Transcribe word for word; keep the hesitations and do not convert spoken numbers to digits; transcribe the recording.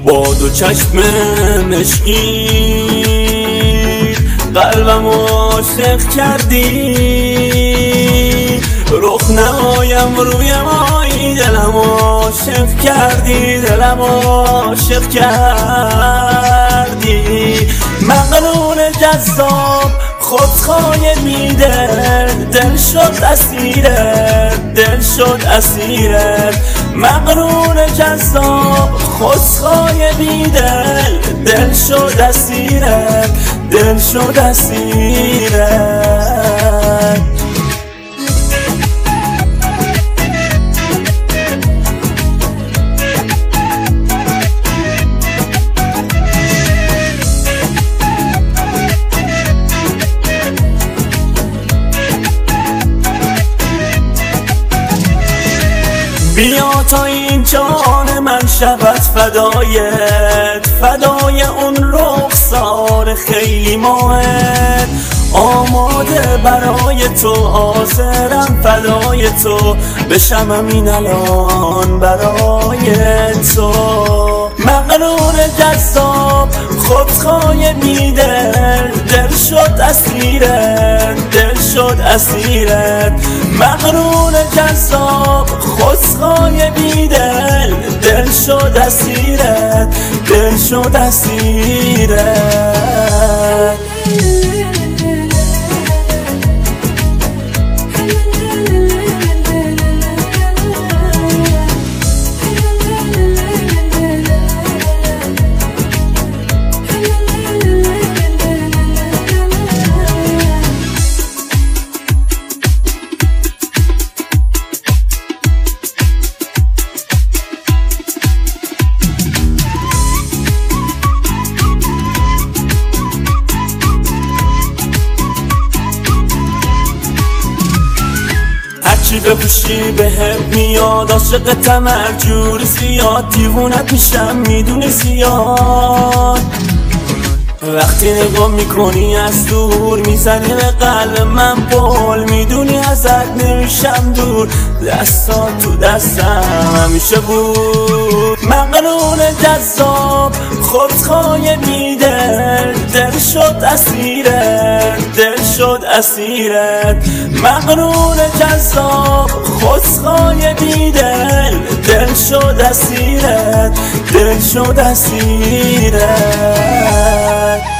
با دو چشم مشکی قلبم عاشق کردی، رخ نمایم روی مایی دلم عاشق کردی، دلم عاشق کردی. مقرون جذاب خودخواه بیدل، دل شد اسیرت، دل شد اسیرت. مقرون جذاب خودخواه بیدل، دل شد اسیرت، دل شد اسیرت. بیا تا این جان من شود فدایت، فدای اون رخسار خیلی ماهت. آماده برای تو، حاضرم فدای تو، بشم این الان برای تو. مقرون جذاب خودخواه بیدل، دل شد اسیرت، دل شد اسیرت. مقرون جذاب خودخواه بیدل، دل شد اسیرت، دل شد اسیرت. چی بپوشی بهم میاد، عاشقتم هر جور زیاد، دیوونت میشم میدونی زیاد. وقتی نگاه میکنی از دور، میزنی به قلب من بول، میدونی ازت نمیشم دور، دستات تو دستم همیشه بود. مقرون جذاب خودخواه بیدل، دل شد اسیرت، دل شد اسیرت. مقرون جذاب خودخواه بیدل، دل شد اسیرت، دل شد اسیرت.